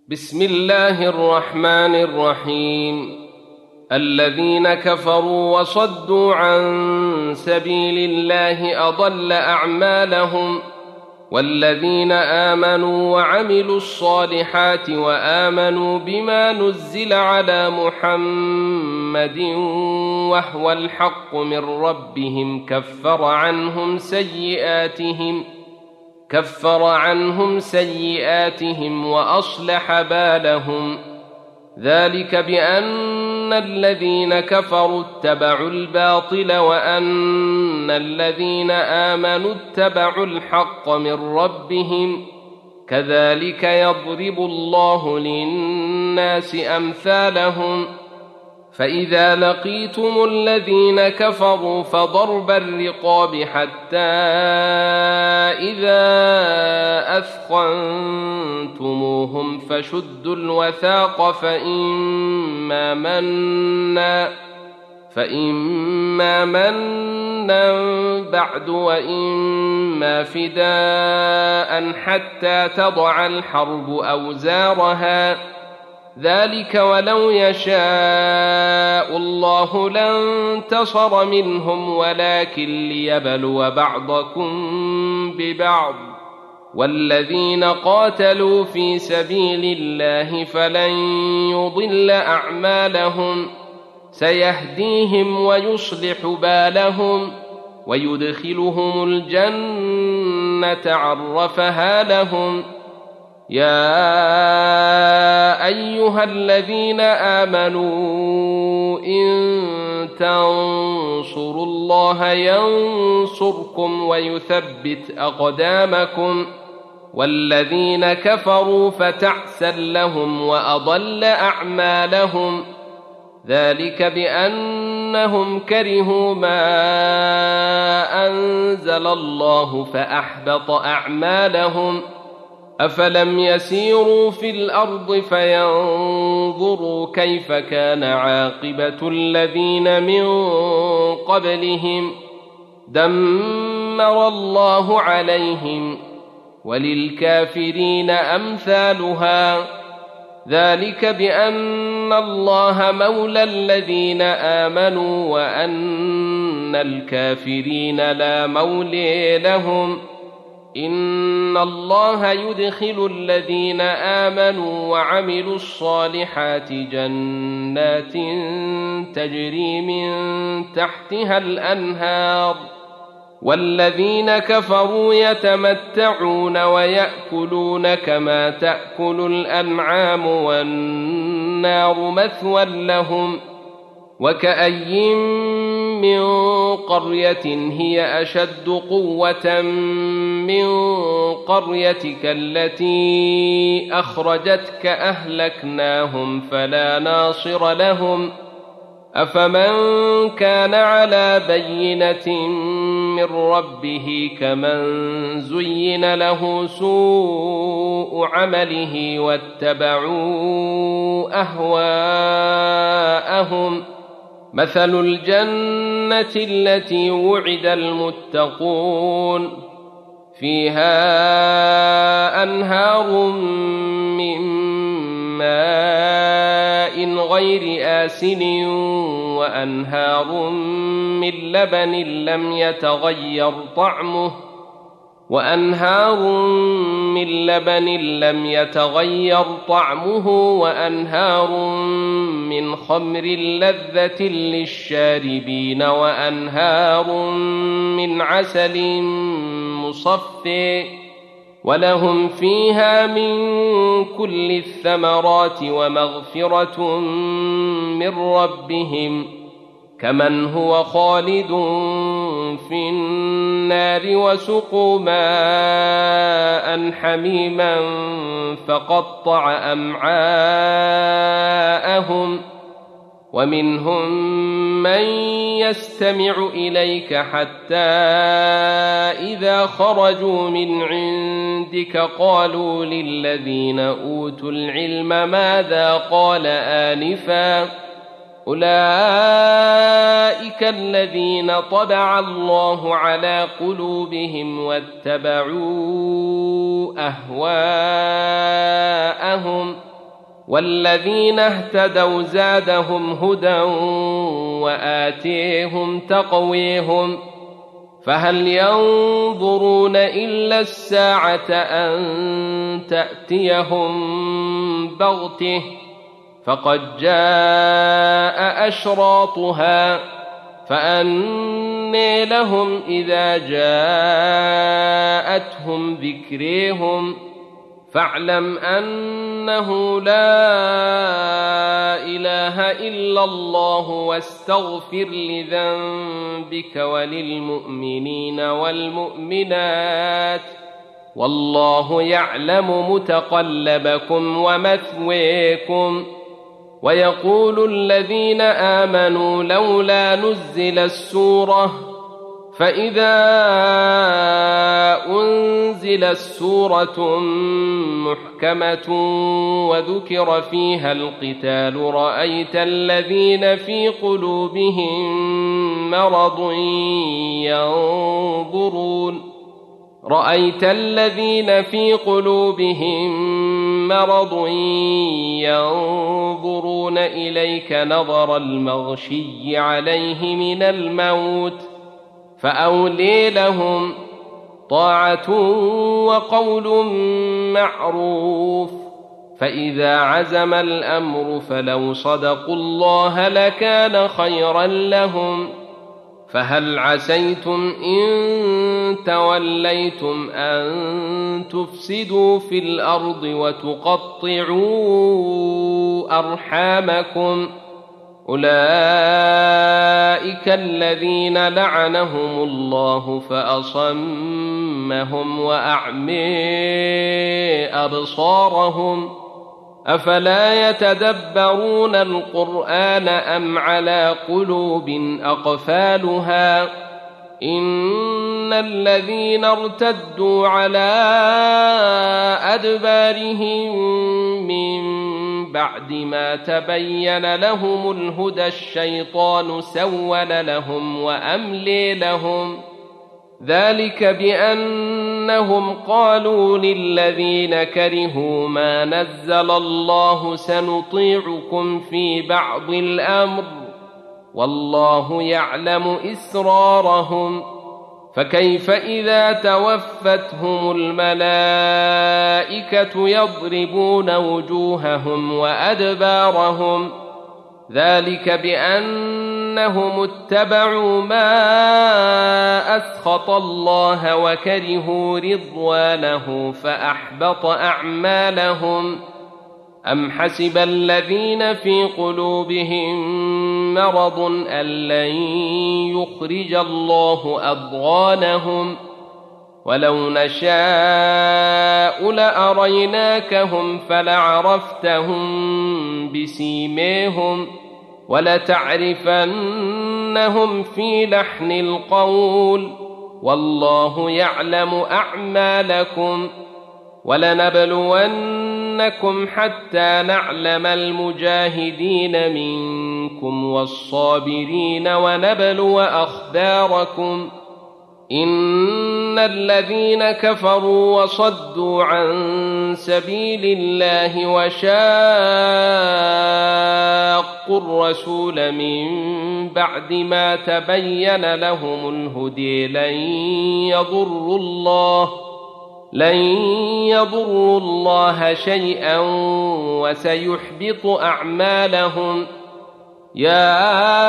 بسم الله الرحمن الرحيم. الذين كفروا وصدوا عن سبيل الله أضل أعمالهم، والذين آمنوا وعملوا الصالحات وآمنوا بما نزل على محمد وهو الحق من ربهم كفر عنهم سيئاتهم وأصلح بالهم. ذلك بأن الذين كفروا اتبعوا الباطل وأن الذين آمنوا اتبعوا الحق من ربهم، كذلك يضرب الله للناس أمثالهم. فإذا لقيتم الذين كفروا فضرب الرقاب حتى إذا أثخنتموهم فشدوا الوثاق فإما منا بعد وإما فداء حتى تضع الحرب أوزارها. ذلك ولو يشاء الله لانتصر منهم ولكن ليبلو بعضكم ببعض. والذين قاتلوا في سبيل الله فلن يضل أعمالهم، سيهديهم ويصلح بالهم ويدخلهم الجنة عرفها لهم. يا أيها الذين آمنوا إن تنصروا الله ينصركم ويثبت أقدامكم. والذين كفروا فتعسا لهم وأضل أعمالهم. ذلك بأنهم كرهوا ما أنزل الله فأحبط أعمالهم. أفلم يسيروا في الأرض فينظروا كيف كان عاقبة الذين من قبلهم، دمر الله عليهم وللكافرين أمثالها. ذلك بأن الله مولى الذين آمنوا وأن الكافرين لا مولي لهم. إن الله يدخل الذين آمنوا وعملوا الصالحات جنات تجري من تحتها الأنهار، والذين كفروا يتمتعون ويأكلون كما تأكل الأنعام والنار مثوى لهم. وكأي من قرية هي أشد قوة من قريتك التي أخرجتك أهلكناهم فلا ناصر لهم. أفمن كان على بينة من ربه كمن زين له سوء عمله واتبعوا أهواءهم. مثل الجنة التي وعد المتقون فيها أنهار من ماء غير آسن وأنهار من لبن لم يتغير طعمه وأنهار من خمر لذة للشاربين وأنهار من عسل مصفى، ولهم فيها من كل الثمرات ومغفرة من ربهم، كمن هو خالد في النار وسقوا ماء حميما فقطع أمعاءهم. ومنهم من يستمع إليك حتى إذا خرجوا من عندك قالوا للذين أوتوا العلم ماذا قال آنفا، أولئك الذين طبع الله على قلوبهم واتبعوا أهواءهم والذين اهتدوا زادهم هدى وآتيهم تقويهم فهل ينظرون إلا الساعة أن تأتيهم بغته فقد جاء أشراطها فأنى لهم إذا جاءتهم ذكريهم فاعلم أنه لا إله إلا الله واستغفر لذنبك وللمؤمنين والمؤمنات والله يعلم متقلبكم ومثويكم ويقول الذين آمنوا لولا نزل السورة فإذا أنزلت سورة محكمة وذكر فيها القتال رأيت الذين في قلوبهم مرض ينظرون إليك نظر المغشي عليه من الموت فأولي لهم طاعة وقول معروف فإذا عزم الأمر فلو صدقوا الله لكان خيرا لهم فهل عسيتم إن توليتم أن تفسدوا في الأرض وتقطعوا أرحامكم أولئك الذين لعنهم الله فأصمهم وأعمي أبصارهم أفلا يتدبرون القرآن أم على قلوب أقفالها إن الذين ارتدوا على أدبارهم من بعد ما تبين لهم الهدى الشيطان سول لهم وأملي لهم ذلك بأنهم قالوا للذين كرهوا ما نزل الله سنطيعكم في بعض الأمر والله يعلم إسرارهم فكيف إذا توفتهم الملائكة يضربون وجوههم وأدبارهم ذلك بأنهم اتبعوا ما أسخط الله وكرهوا رضوانه فأحبط أعمالهم أم حسب الذين في قلوبهم مرض أن لن يخرج الله أضغانهم ولو نشاء لأريناكهم فلعرفتهم بسيماهم ولتعرفنهم في لحن القول والله يعلم أعمالكم ولنبلونكم حتى نعلم المجاهدين منكم والصابرين ونبلو أخباركم إن الذين كفروا وصدوا عن سبيل الله وشاقوا الرسول من بعد ما تبين لهم الهدي لن يضروا الله شيئا وسيحبط أعمالهم يا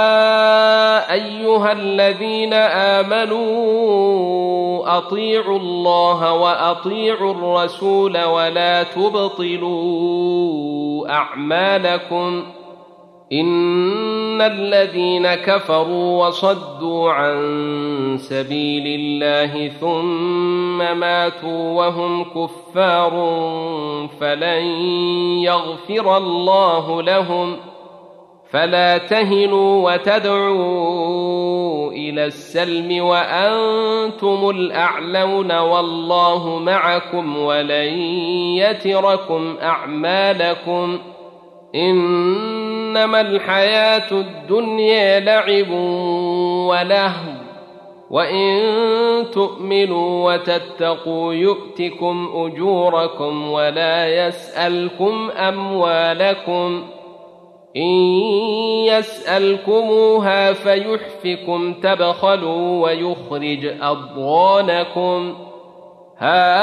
أيها الذين آمنوا أطيعوا الله وأطيعوا الرسول ولا تبطلوا أعمالكم إن الذين كفروا وصدوا عن سبيل الله ثم ماتوا وهم كفار فلن يغفر الله لهم فلا تهنوا وتدعوا إلى السلم وأنتم الأعلون والله معكم ولن يتركم أعمالكم إنما الحياة الدنيا لعب ولهو وإن تؤمنوا وتتقوا يؤتكم أجوركم ولا يسألكم أموالكم إن يسألكموها فيحفكم تبخلوا ويخرج أضغانكم ها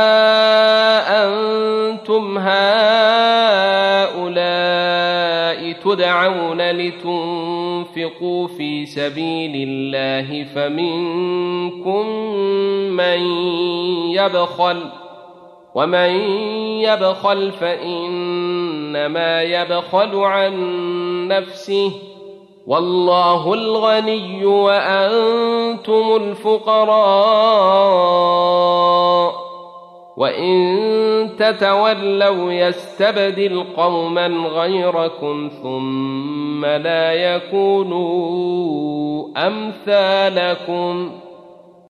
أنتم هؤلاء تدعون لتنفقوا في سبيل الله فمنكم من يبخل ومن يبخل فإنما يبخل عن نفسه والله الغني وأنتم الفقراء وإن تتولوا يستبدل قوما غيركم ثم لا يكونوا أمثالكم